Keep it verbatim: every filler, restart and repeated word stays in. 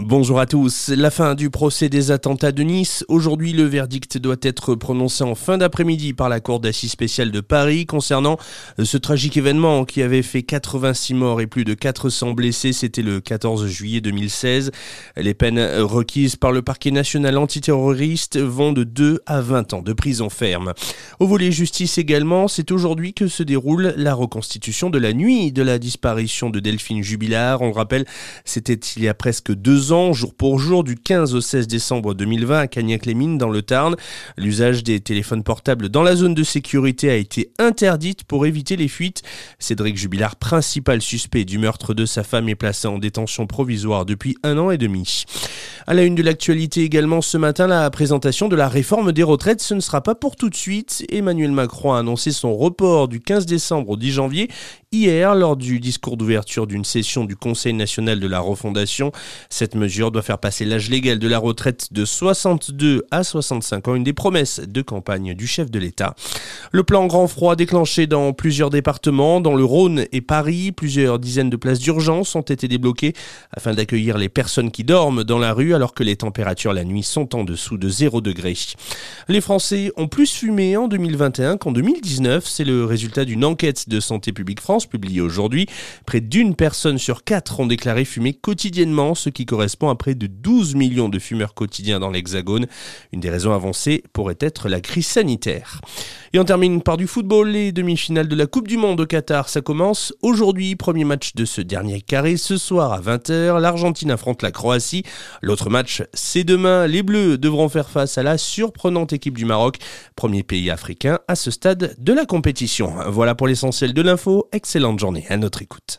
Bonjour à tous. La fin du procès des attentats de Nice. Aujourd'hui, le verdict doit être prononcé en fin d'après-midi par la Cour d'assises spéciale de Paris concernant ce tragique événement qui avait fait quatre-vingt-six morts et plus de quatre cents blessés. C'était le quatorze juillet deux mille seize. Les peines requises par le parquet national antiterroriste vont de deux à vingt ans de prison ferme. Au volet justice également, c'est aujourd'hui que se déroule la reconstitution de la nuit de la disparition de Delphine Jubilard. On le rappelle, c'était il y a presque deux ans, jour pour jour, du quinze au seize décembre deux mille vingt à Cagnac-les-Mines dans le Tarn. L'usage des téléphones portables dans la zone de sécurité a été interdite pour éviter les fuites. Cédric Jubilard, principal suspect du meurtre de sa femme, est placé en détention provisoire depuis un an et demi. À la une de l'actualité également ce matin, la présentation de la réforme des retraites. Ce ne sera pas pour tout de suite. Emmanuel Macron a annoncé son report du quinze décembre au dix janvier, hier, lors du discours d'ouverture d'une session du Conseil national de la refondation. Cette mesure doit faire passer l'âge légal de la retraite de soixante-deux à soixante-cinq ans, une des promesses de campagne du chef de l'État. Le plan grand froid déclenché dans plusieurs départements, dans le Rhône et Paris, plusieurs dizaines de places d'urgence ont été débloquées afin d'accueillir les personnes qui dorment dans la rue alors que les températures la nuit sont en dessous de zéro degré. Les Français ont plus fumé en deux mille vingt et un qu'en deux mille dix-neuf. C'est le résultat d'une enquête de Santé publique France publiée aujourd'hui. Près d'une personne sur quatre ont déclaré fumer quotidiennement, ce qui correspond à près de douze millions de fumeurs quotidiens dans l'Hexagone. Une des raisons avancées pourrait être la crise sanitaire. Et on termine par du football. Les demi-finales de la Coupe du Monde au Qatar, ça commence aujourd'hui. Premier match de ce dernier carré ce soir à vingt heures. L'Argentine affronte la Croatie. L'autre match, c'est demain. Les Bleus devront faire face à la surprenante équipe du Maroc, premier pays africain à ce stade de la compétition. Voilà pour l'essentiel de l'info. Excellente journée à notre écoute.